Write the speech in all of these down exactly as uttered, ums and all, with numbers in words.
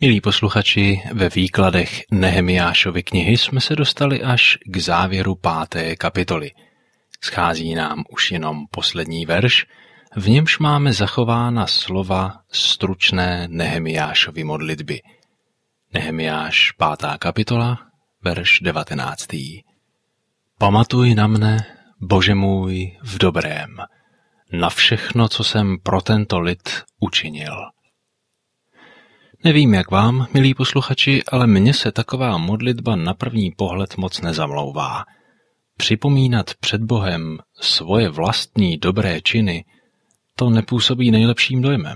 Milí posluchači, ve výkladech Nehemiášovy knihy jsme se dostali až k závěru páté kapitoly. Schází nám už jenom poslední verš, v němž máme zachována slova stručné Nehemiášovy modlitby. Nehemiáš pátá kapitola, verš devatenáctý. Pamatuj na mne, Bože můj, v dobrém, na všechno, co jsem pro tento lid učinil. Nevím, jak vám, milí posluchači, ale mně se taková modlitba na první pohled moc nezamlouvá. Připomínat před Bohem svoje vlastní dobré činy, to nepůsobí nejlepším dojmem.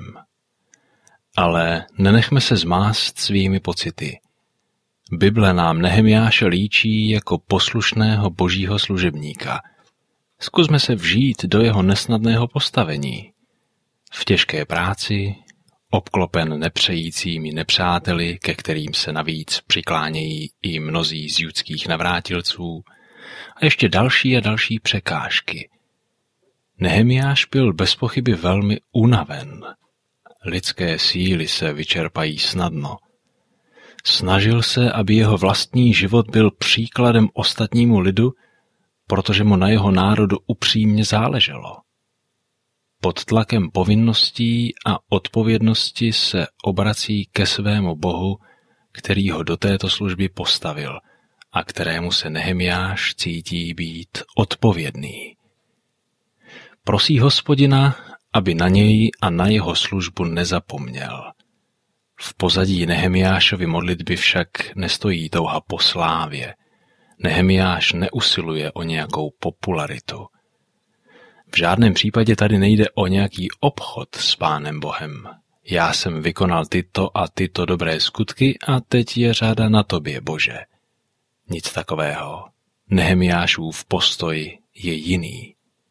Ale nenechme se zmást svými pocity. Bible nám Nehemiáše líčí jako poslušného božího služebníka. Zkusme se vžít do jeho nesnadného postavení. V těžké práci, obklopen nepřejícími nepřáteli, ke kterým se navíc přiklánějí i mnozí z judských navrátilců, a ještě další a další překážky. Nehemiáš byl bez pochyby velmi unaven. Lidské síly se vyčerpají snadno. Snažil se, aby jeho vlastní život byl příkladem ostatnímu lidu, protože mu na jeho národu upřímně záleželo. Pod tlakem povinností a odpovědnosti se obrací ke svému Bohu, který ho do této služby postavil a kterému se Nehemiáš cítí být odpovědný. Prosí Hospodina, aby na něj a na jeho službu nezapomněl. V pozadí Nehemiášovy modlitby však nestojí touha po slávě. Nehemiáš neusiluje o nějakou popularitu. V žádném případě tady nejde o nějaký obchod s Pánem Bohem. Já jsem vykonal tyto a tyto dobré skutky a teď je řada na tobě, Bože. Nic takového. Nehemiášův postoj je jiný.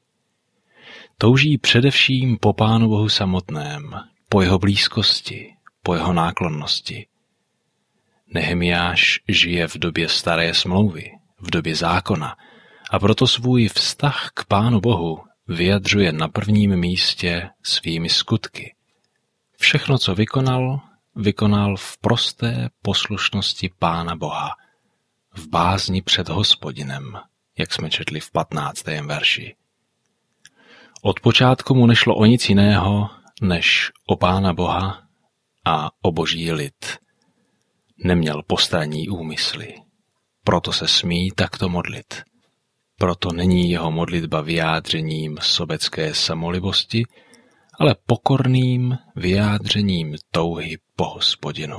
Touží především po Pánu Bohu samotném, po jeho blízkosti, po jeho náklonnosti. Nehemiáš žije v době staré smlouvy, v době zákona, a proto svůj vztah k Pánu Bohu vyjadřuje na prvním místě svými skutky. Všechno, co vykonal, vykonal v prosté poslušnosti Pána Boha, v bázni před Hospodinem, jak jsme četli v patnáctém verši. Od počátku mu nešlo o nic jiného, než o Pána Boha a o boží lid. Neměl postranní úmysly, proto se smí takto modlit. Proto není jeho modlitba vyjádřením sobecké samolibosti, ale pokorným vyjádřením touhy po Hospodinu.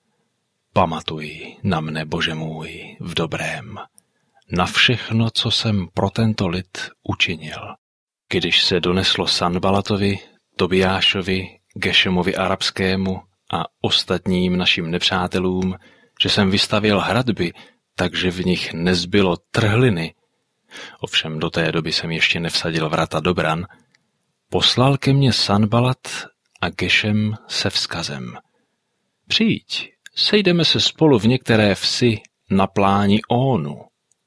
Pamatuj na mne, Bože můj, v dobrém, na všechno, co jsem pro tento lid učinil. Když se doneslo Sanbalatovi, Tobiášovi, Gešemovi arabskému a ostatním našim nepřátelům, že jsem vystavěl hradby, takže v nich nezbylo trhliny, ovšem do té doby jsem ještě nevsadil vrata do bran, poslal ke mně Sanbalat a Gešem se vzkazem. Přijď, sejdeme se spolu v některé vsi na pláni Ónu.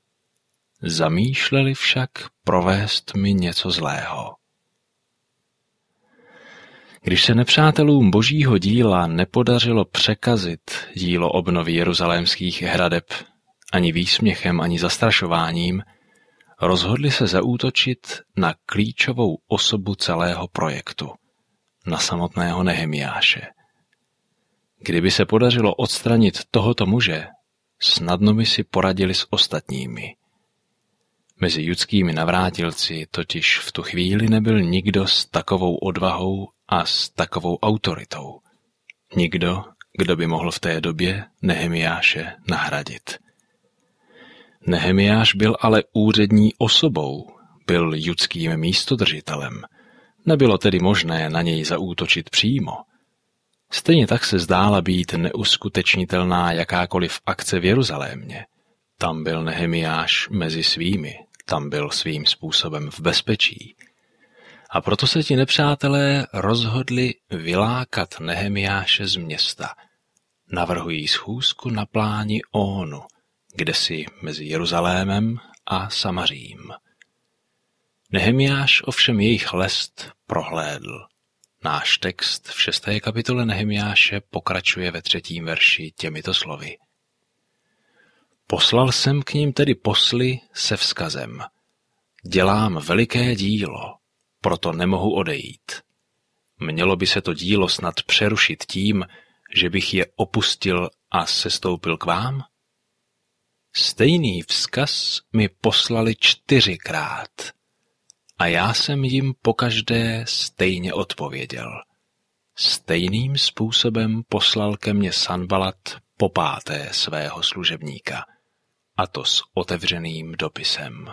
Zamýšleli však provést mi něco zlého. Když se nepřátelům božího díla nepodařilo překazit dílo obnovy jeruzalémských hradeb ani výsměchem, ani zastrašováním, rozhodli se zaútočit na klíčovou osobu celého projektu, na samotného Nehemiáše. Kdyby se podařilo odstranit tohoto muže, snadno by si poradili s ostatními. Mezi judskými navrátilci totiž v tu chvíli nebyl nikdo s takovou odvahou a s takovou autoritou. Nikdo, kdo by mohl v té době Nehemiáše nahradit. Nehemiáš byl ale úřední osobou, byl judským místodržitelem. Nebylo tedy možné na něj zaútočit přímo. Stejně tak se zdála být neuskutečnitelná jakákoliv akce v Jeruzalémě. Tam byl Nehemiáš mezi svými, tam byl svým způsobem v bezpečí. A proto se ti nepřátelé rozhodli vylákat Nehemiáše z města. Navrhují schůzku na pláni Ónu, kdesi mezi Jeruzalémem a Samařím. Nehemiáš ovšem jejich lest prohlédl. Náš text v šesté kapitole Nehemiáše pokračuje ve třetím verši těmito slovy. Poslal jsem k ním tedy posly se vzkazem. Dělám veliké dílo, proto nemohu odejít. Mělo by se to dílo snad přerušit tím, že bych je opustil a sestoupil k vám? Stejný vzkaz mi poslali čtyřikrát a já jsem jim pokaždé stejně odpověděl. Stejným způsobem poslal ke mně Sanbalat popáté svého služebníka, a to s otevřeným dopisem.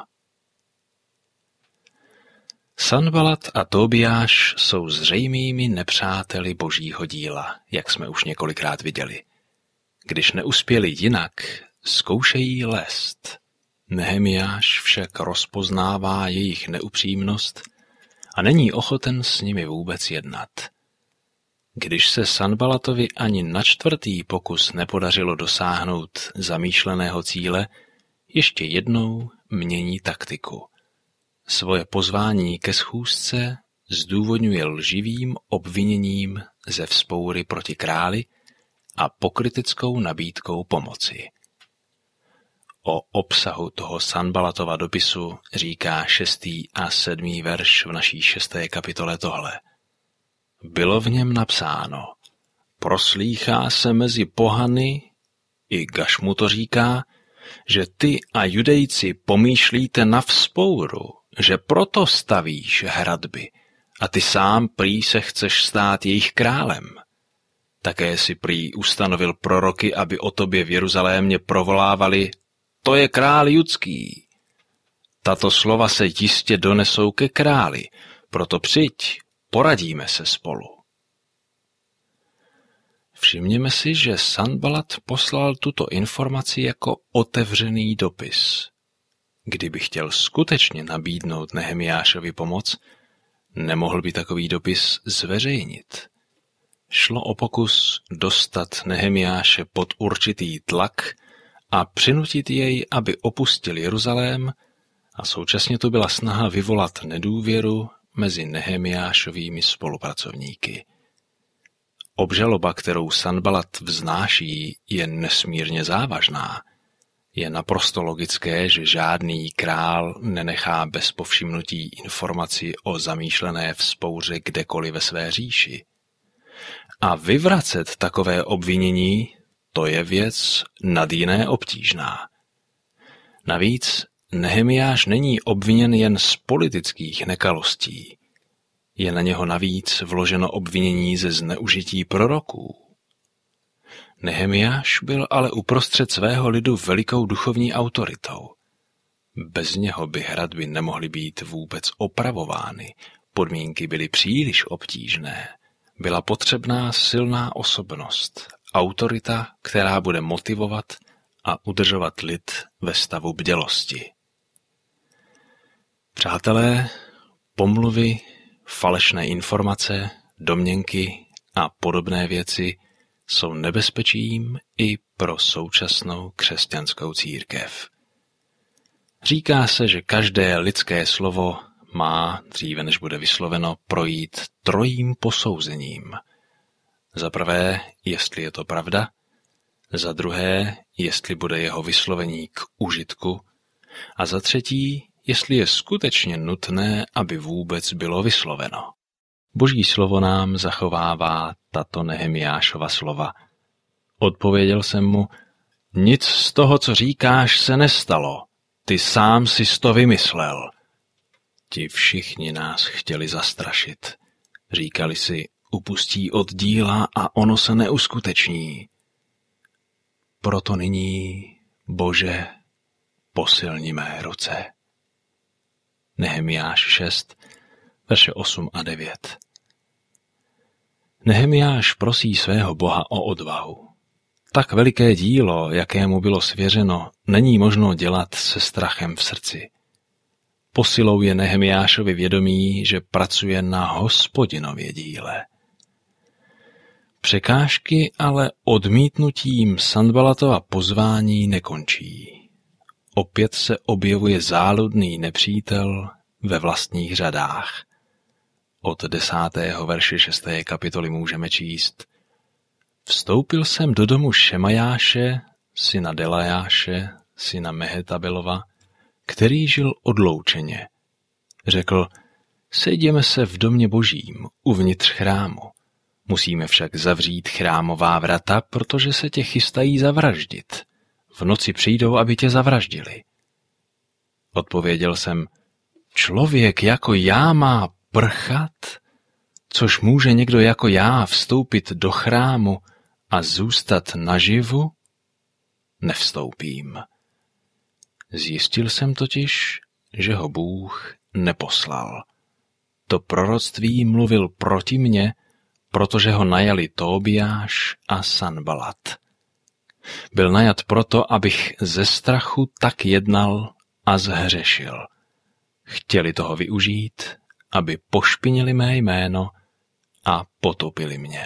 Sanbalat a Tobiáš jsou zřejmými nepřáteli božího díla, jak jsme už několikrát viděli. Když neuspěli jinak, zkoušejí lest. Nehemiáš však rozpoznává jejich neupřímnost a není ochoten s nimi vůbec jednat. Když se Sanbalatovi ani na čtvrtý pokus nepodařilo dosáhnout zamýšleného cíle, ještě jednou mění taktiku. Svoje pozvání ke schůzce zdůvodňuje lživým obviněním ze vzpoury proti králi a pokryteckou nabídkou pomoci. O obsahu toho Sanbalatova dopisu říká šestý a sedmý verš v naší šesté kapitole tohle. Bylo v něm napsáno, proslýchá se mezi pohany, i Gašmu to říká, že ty a Judejci pomýšlíte na vzpouru, že proto stavíš hradby a ty sám prý se chceš stát jejich králem. Také si prý ustanovil proroky, aby o tobě v Jeruzalémě provolávali, to je král judský. Tato slova se jistě donesou ke králi, proto přijď, poradíme se spolu. Všimněme si, že Sanbalat poslal tuto informaci jako otevřený dopis. Kdyby chtěl skutečně nabídnout Nehemiášovi pomoc, nemohl by takový dopis zveřejnit. Šlo o pokus dostat Nehemiáše pod určitý tlak a přinutit jej, aby opustil Jeruzalém, a současně to byla snaha vyvolat nedůvěru mezi Nehemiášovými spolupracovníky. Obžaloba, kterou Sanbalat vznáší, je nesmírně závažná. Je naprosto logické, že žádný král nenechá bez povšimnutí informaci o zamýšlené vzpouře kdekoliv ve své říši. A vyvracet takové obvinění, to je věc nad jiné obtížná. Navíc Nehemiáš není obviněn jen z politických nekalostí. Je na něho navíc vloženo obvinění ze zneužití proroků. Nehemiáš byl ale uprostřed svého lidu velikou duchovní autoritou. Bez něho by hradby nemohly být vůbec opravovány, podmínky byly příliš obtížné. Byla potřebná silná osobnost, autorita, která bude motivovat a udržovat lid ve stavu bdělosti. Přátelé, pomluvy, falešné informace, domněnky a podobné věci jsou nebezpečím i pro současnou křesťanskou církev. Říká se, že každé lidské slovo má, dříve než bude vysloveno, projít trojím posouzením. Za prvé, jestli je to pravda, za druhé, jestli bude jeho vyslovení k užitku, a za třetí, jestli je skutečně nutné, aby vůbec bylo vysloveno. Boží slovo nám zachovává tato Nehemiášova slova. Odpověděl jsem mu, nic z toho, co říkáš, se nestalo. Ty sám jsi to vymyslel. Ti všichni nás chtěli zastrašit. Říkali si, upustí od díla a ono se neuskuteční. Proto nyní, Bože, posilni mé ruce. Nehemiáš šest, verše osm a devět. Nehemiáš prosí svého Boha o odvahu. Tak veliké dílo, jakému bylo svěřeno, není možno dělat se strachem v srdci. Posilou je Nehemiášovi vědomí, že pracuje na Hospodinově díle. Překážky ale odmítnutím Sanbalatova pozvání nekončí. Opět se objevuje záludný nepřítel ve vlastních řadách. od desátého verše šesté kapitoly můžeme číst: Vstoupil jsem do domu Šemajáše, syna Delajáše, syna Mehetabelova, který žil odloučeně. Řekl: Sejděme se v domě božím, uvnitř chrámu. Musíme však zavřít chrámová vrata, protože se tě chystají zavraždit. V noci přijdou, aby tě zavraždili. Odpověděl jsem: Člověk jako já má prchat? Což může někdo jako já vstoupit do chrámu a zůstat naživu? Nevstoupím. Zjistil jsem totiž, že ho Bůh neposlal. To proroctví mluvil proti mně, protože ho najali Tóbiáš a Sanbalat. Byl najat proto, abych ze strachu tak jednal a zhřešil. Chtěli toho využít, aby pošpinili mé jméno a potopili mě.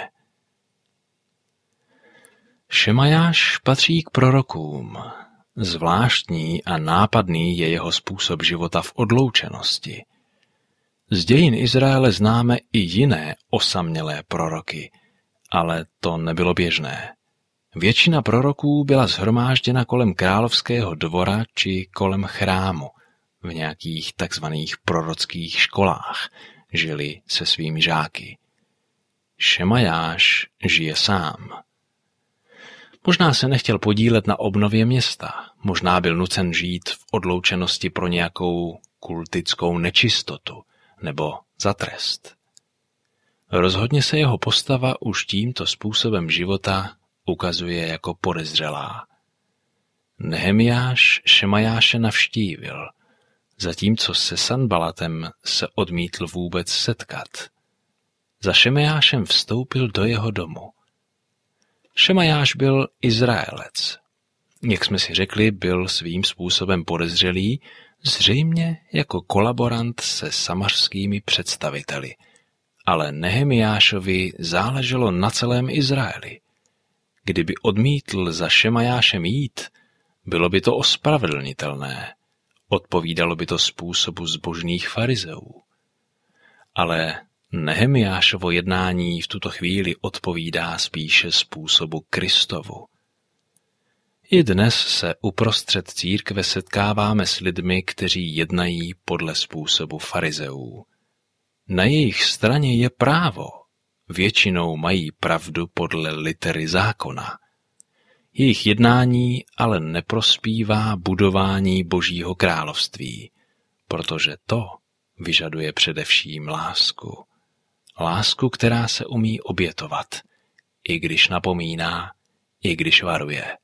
Šemajáš patří k prorokům. Zvláštní a nápadný je jeho způsob života v odloučenosti. Z dějin Izraele známe i jiné osamělé proroky, ale to nebylo běžné. Většina proroků byla shromážděna kolem královského dvora či kolem chrámu, v nějakých takzvaných prorockých školách, žili se svými žáky. Šemajáš žije sám. Možná se nechtěl podílet na obnově města, možná byl nucen žít v odloučenosti pro nějakou kultickou nečistotu nebo za trest. Rozhodně se jeho postava už tímto způsobem života ukazuje jako podezřelá. Nehemiáš Šemajáše navštívil, zatímco se Sanbalatem se odmítl vůbec setkat. Za Šemajášem vstoupil do jeho domu. Šemajáš byl Izraelec. Jak jsme si řekli, byl svým způsobem podezřelý, zřejmě jako kolaborant se samařskými představiteli. Ale Nehemiášovi záleželo na celém Izraeli. Kdyby odmítl za Šemajášem jít, bylo by to ospravedlnitelné. Odpovídalo by to způsobu zbožných farizeů. Ale Nehemiášovo jednání v tuto chvíli odpovídá spíše způsobu Kristovu. I dnes se uprostřed církve setkáváme s lidmi, kteří jednají podle způsobu farizeů. Na jejich straně je právo, většinou mají pravdu podle litery zákona. Jejich jednání ale neprospívá budování Božího království, protože to vyžaduje především lásku. Lásku, která se umí obětovat, i když napomíná, i když varuje.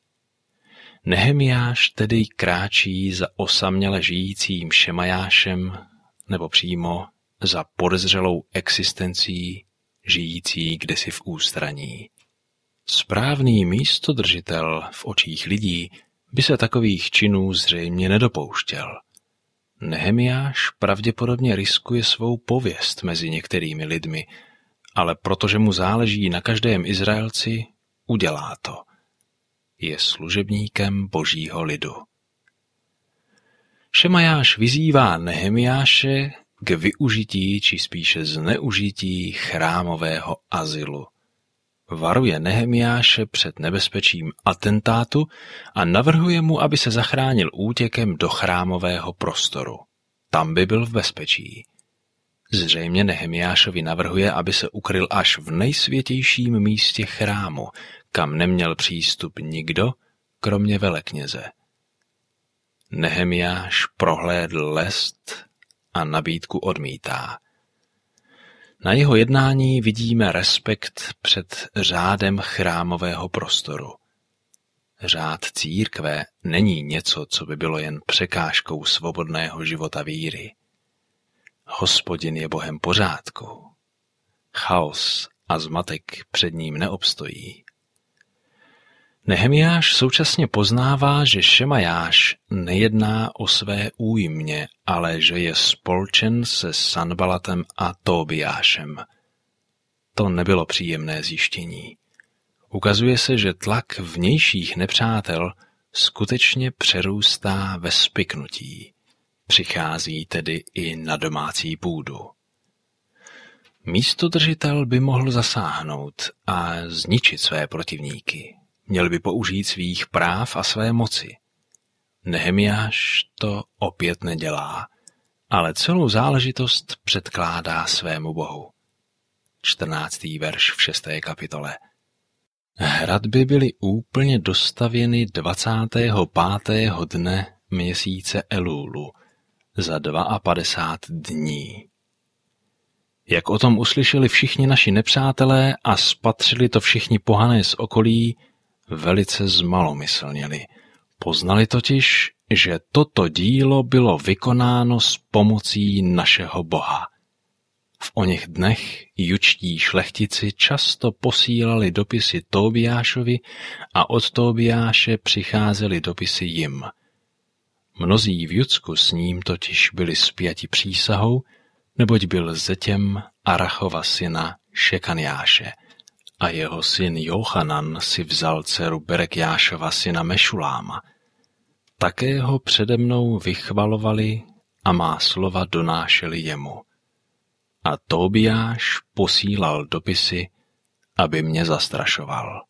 Nehemiáš tedy kráčí za osaměle žijícím Šemajášem, nebo přímo za podezřelou existencí žijící kdesi v ústraní. Správný místodržitel v očích lidí by se takových činů zřejmě nedopouštěl. Nehemiáš pravděpodobně riskuje svou pověst mezi některými lidmi, ale protože mu záleží na každém Izraelci, udělá to. Je služebníkem Božího lidu. Šemajáš vyzývá Nehemiáše k využití či spíše zneužití chrámového azylu. Varuje Nehemiáše před nebezpečím atentátu a navrhuje mu, aby se zachránil útěkem do chrámového prostoru. Tam by byl v bezpečí. Zřejmě Nehemiášovi navrhuje, aby se ukryl až v nejsvětějším místě chrámu, kam neměl přístup nikdo, kromě velekněze. Nehemiáš prohlédl lest a nabídku odmítá. Na jeho jednání vidíme respekt před řádem chrámového prostoru. Řád církve není něco, co by bylo jen překážkou svobodného života víry. Hospodin je Bohem pořádku. Chaos a zmatek před ním neobstojí. Nehemiáš současně poznává, že Šemajáš nejedná o své újmě, ale že je spolčen se Sanbalatem a Tóbiášem. To nebylo příjemné zjištění. Ukazuje se, že tlak vnějších nepřátel skutečně přerůstá ve spiknutí. Přichází tedy i na domácí půdu. Místodržitel by mohl zasáhnout a zničit své protivníky. Měl by použít svých práv a své moci. Nehemiáš to opět nedělá, ale celou záležitost předkládá svému Bohu. čtrnáctý verš v šesté kapitole. Hradby byly úplně dostavěny dvacátého pátého dne měsíce Elúlu za padesát dva dní. Jak o tom uslyšeli všichni naši nepřátelé a spatřili to všichni pohané z okolí, velice zmalomyslněli. Poznali totiž, že toto dílo bylo vykonáno s pomocí našeho Boha. V oněch dnech jučtí šlechtici často posílali dopisy Tobiášovi a od Tobiáše přicházely dopisy jim. Mnozí v Judsku s ním totiž byli spjati přísahou, neboť byl zetěm Arachova syna Šekaniáše a jeho syn Jochanan si vzal dceru Berekjášova syna Mešuláma. Také ho přede mnou vychvalovali a má slova donášeli jemu. A Tobiáš posílal dopisy, aby mě zastrašoval.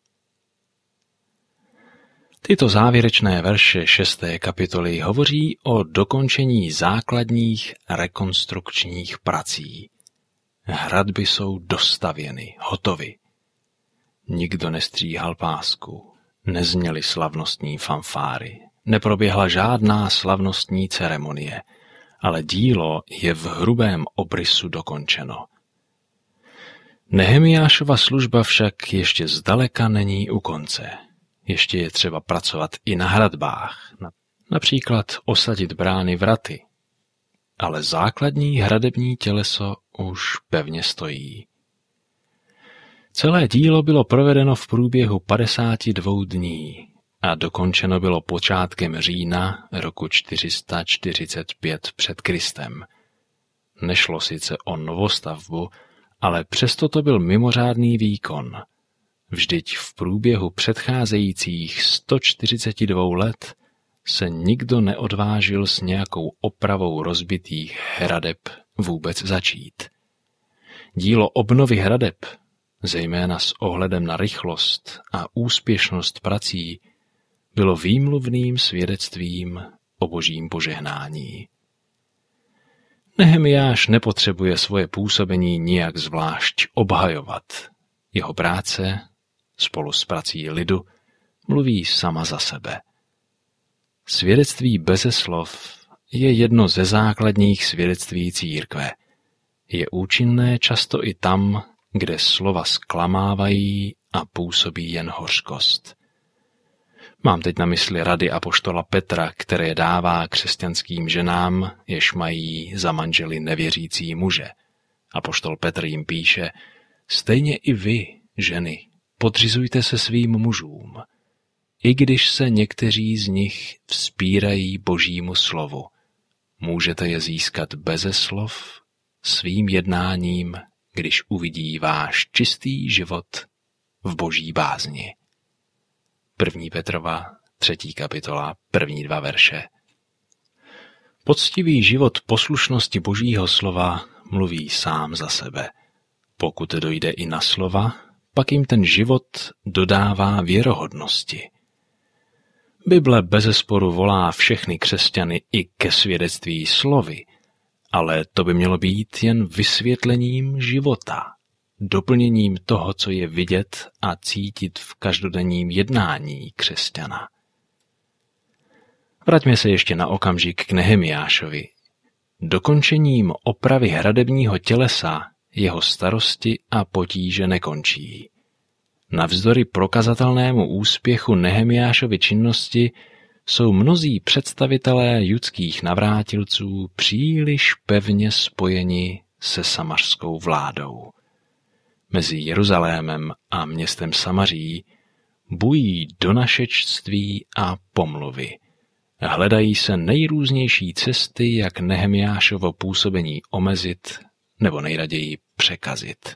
Tyto závěrečné verše šesté kapitoly hovoří o dokončení základních rekonstrukčních prací. Hradby jsou dostavěny, hotovy. Nikdo nestříhal pásku, nezněly slavnostní fanfáry, neproběhla žádná slavnostní ceremonie, ale dílo je v hrubém obrysu dokončeno. Nehemiášova služba však ještě zdaleka není u konce. Ještě je třeba pracovat i na hradbách, například osadit brány vraty. Ale základní hradební těleso už pevně stojí. Celé dílo bylo provedeno v průběhu padesáti dvou dní a dokončeno bylo počátkem října roku čtyři sta čtyřicet pět před Kristem. Nešlo sice o novostavbu, ale přesto to byl mimořádný výkon. Vždyť v průběhu předcházejících sto čtyřiceti dvou let se nikdo neodvážil s nějakou opravou rozbitých hradeb vůbec začít. Dílo obnovy hradeb, zejména s ohledem na rychlost a úspěšnost prací, bylo výmluvným svědectvím o božím požehnání. Nehemiáš nepotřebuje svoje působení nijak zvlášť obhajovat. Jeho práce spolu s prací lidu mluví sama za sebe. Svědectví beze slov je jedno ze základních svědectví církve. Je účinné často i tam, kde slova zklamávají a působí jen hořkost. Mám teď na mysli rady apoštola Petra, které dává křesťanským ženám, jež mají za manžely nevěřící muže. Apoštol Petr jim píše: stejně i vy, ženy, podřizujte se svým mužům, i když se někteří z nich vzpírají božímu slovu. Můžete je získat beze slov svým jednáním, když uvidí váš čistý život v boží bázni. První Petrova, třetí kapitola, první dva verše. Poctivý život poslušnosti božího slova mluví sám za sebe. Pokud dojde i na slova, pak jim ten život dodává věrohodnosti. Bible bezesporu volá všechny křesťany i ke svědectví slovy, ale to by mělo být jen vysvětlením života, doplněním toho, co je vidět a cítit v každodenním jednání křesťana. Vraťme se ještě na okamžik k Nehemiášovi. Dokončením opravy hradebního tělesa jeho starosti a potíže nekončí. Navzdory prokazatelnému úspěchu Nehemiášovy činnosti jsou mnozí představitelé judských navrátilců příliš pevně spojeni se samařskou vládou. Mezi Jeruzalémem a městem Samaří bují donašečství a pomluvy. Hledají se nejrůznější cesty, jak Nehemiášovo působení omezit nebo nejraději překazit.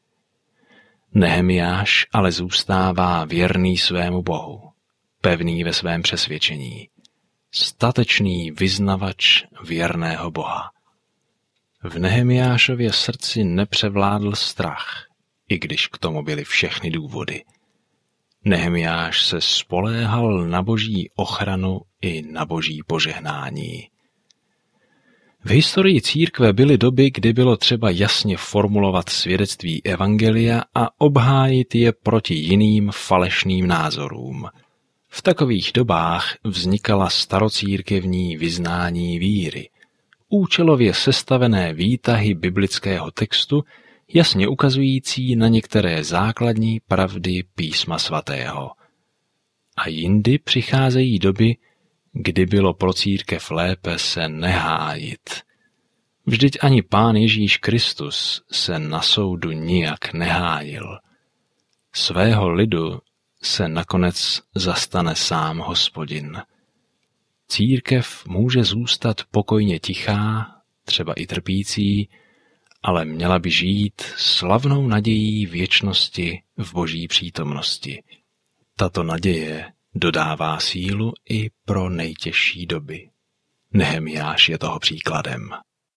Nehemiáš ale zůstává věrný svému Bohu, pevný ve svém přesvědčení, statečný vyznavač věrného Boha. V Nehemiášově srdci nepřevládl strach, i když k tomu byly všechny důvody. Nehemiáš se spoléhal na boží ochranu i na boží požehnání. V historii církve byly doby, kdy bylo třeba jasně formulovat svědectví evangelia a obhájit je proti jiným falešným názorům. V takových dobách vznikala starocírkevní vyznání víry, účelově sestavené výtahy biblického textu, jasně ukazující na některé základní pravdy písma svatého. A jindy přicházejí doby, kdy bylo pro církev lépe se nehájit. Vždyť ani Pán Ježíš Kristus se na soudu nijak nehájil. Svého lidu se nakonec zastane sám Hospodin. Církev může zůstat pokojně tichá, třeba i trpící, ale měla by žít slavnou nadějí věčnosti v boží přítomnosti. Tato naděje dodává sílu i pro nejtěžší doby. Nehemiáš je toho příkladem.